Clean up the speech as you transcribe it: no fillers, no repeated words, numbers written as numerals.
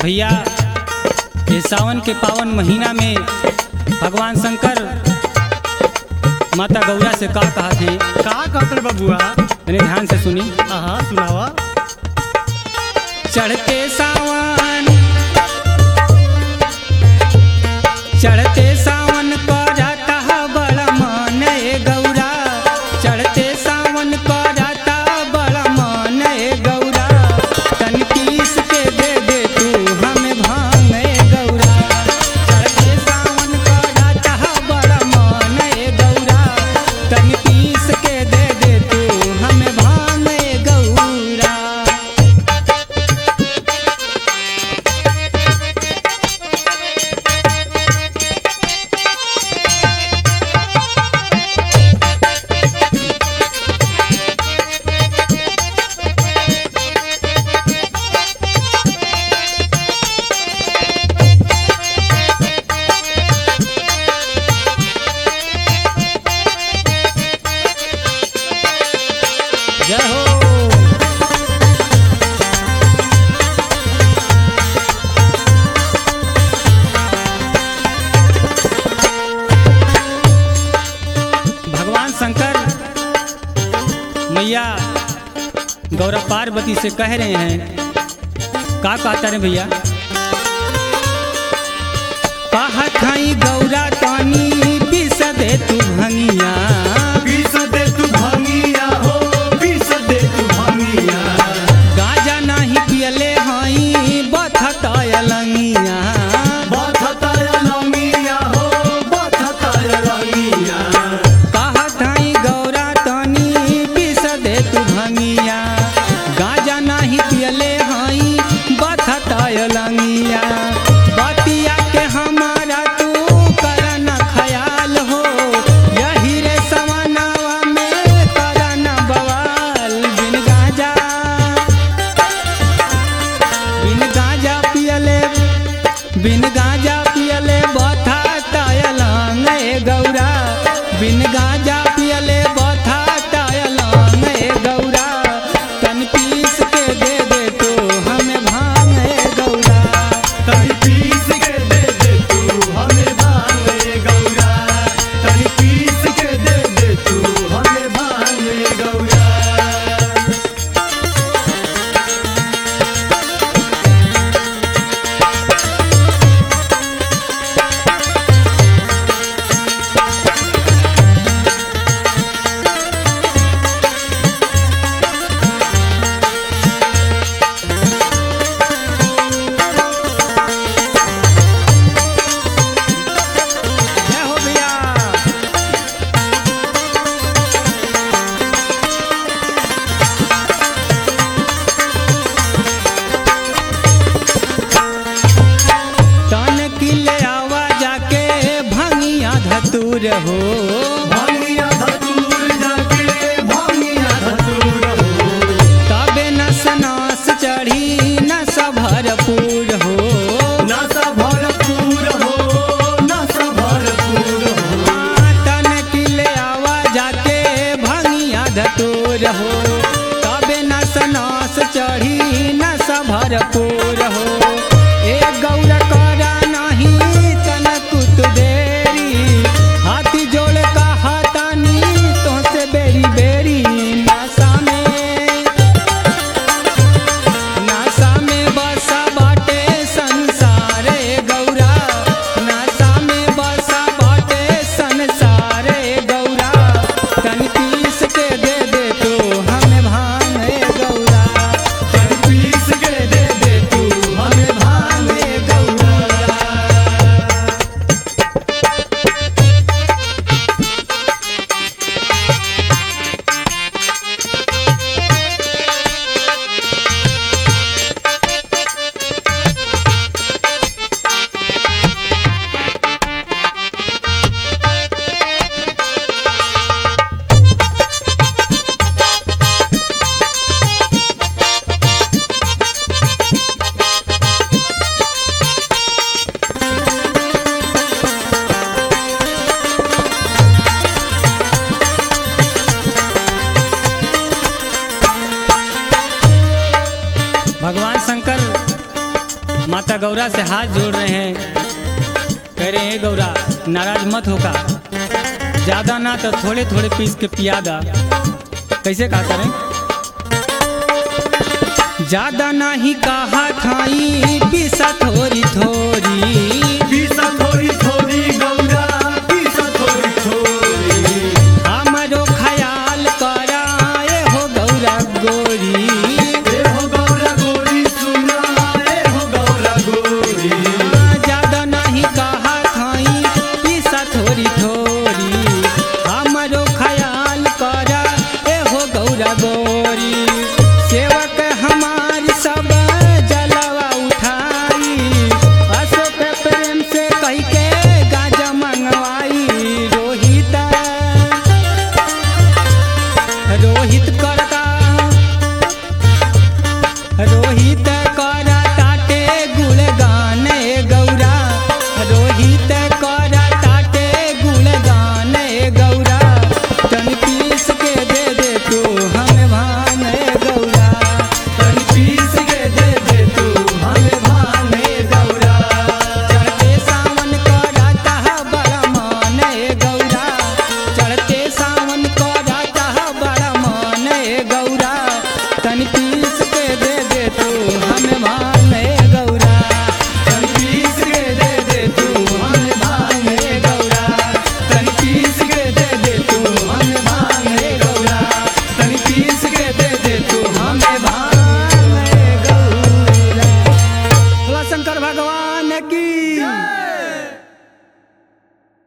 भैया ये सावन के पावन महीना में भगवान शंकर माता गौरा से का कहा थे, का कहते बबुआ? मैंने ध्यान से सुनी। हाँ सुनावा। चढ़ते सावन को जाता बड़ा मन ए गौरा, चढ़ते सावन को जाता बड़ा मन ए गौरा, तन पीस के दे दे तू हमें भांग ए गौरा। चढ़ते सावन को जाता बड़ा मन ए गौरा, तन पीस के दे दे तू हमें भांग ए गौरा। जय हो। भगवान शंकर मैया गौरा पार्वती से कह रहे हैं, का कहता रे भैया? कहा खाई गौरा तानी पीस दे तू भंगिया, पीस दे तू भंगिया हो, पीस दे तू भंगिया। गाजा नहीं पियले हई बथता अलंगिया, बथता अलंगिया हो, बथता अलंगिया। कहत हई गौरा तनी पीस दे तू भंगिया, गाजा नहीं पियले हई बथता अलंगिया। बतिया के हमारा तू करन ख्याल हो, यही रे सवनावा में करन बवाल। बिन गाजा पियले बथता अलंग ए गौरा, बिन गाजा पियले बथता अलंग ए गौरा, तन पीस के दे दे तू हमें भांग ए गौरा। तनी पीस के दे दे तू हमें भांग ए गौरा, तनी पीस के दे दे तू हमें भांग ए गौरा। जय हो भैया। तन किले आवा जाके भंगिया धतूर हो, भांगिया धतूर जाके भांगिया धतूर हो, तबे नस नास चढ़ी नस भरपूर हो। नशा भरपूर हो, नशा भरपूर हो। तन किले आवा जाके भंगिया धतूर हो, तबे नस नास चढ़ी नस भरपूर हो। ए गौरा करा नहीं तन कुत देरी, हाथी जोड़ का हाथानी तो से बेरी बेरी। नासा में बसा बाटे संसार ए गौरा, नासा में बसा बाटे संसार ए गौरा, तन पीस के दे दे तू हमें भांग ए गौरा। तनी पीस के दे दे तू हमें भांग ए गौरा। माता गौरा से हाथ जोड़ रहे हैं, कह रहे हैं गौरा नाराज मत होगा, ज्यादा ना तो थोड़े थोड़े पीस के पिया दा। कैसे कहा करें? ज्यादा नहीं कहा थाई पीसा थोड़ी थोड़ी, पीसा थोड़ी थोड़ी गौरा पीसा थोड़ी थोड़ी, हमारो ख्याल कराए हो गौरा गोरी, ए हो गौरा गोरी सुना, ए हो गौरा गोरी, ज्यादा नहीं कहा थाई पीसा थोड़ी थोड़ी, हमारो ख्याल करा ए हो गौरा गोरी। सेवक हमारी सब जलवा उठाई, अशोक प्रेम से कह के गाजा मंगवाई। रोहित रोहित करता रोहित करा ताटे गुणगान ए गौरा, रोहित करा ताटे गुणगान ए गौरा, तन पीस के दे दे तू हमें भान ए गौरा, तन पीस के दे दे तू हमें भान ए गौरा, चढ़ते सावन कराता बड़ा मान ए गौरा, चढ़ते सावन कराता बड़ा मान ए गौरा, तन पीस के दे दे तू हमें भान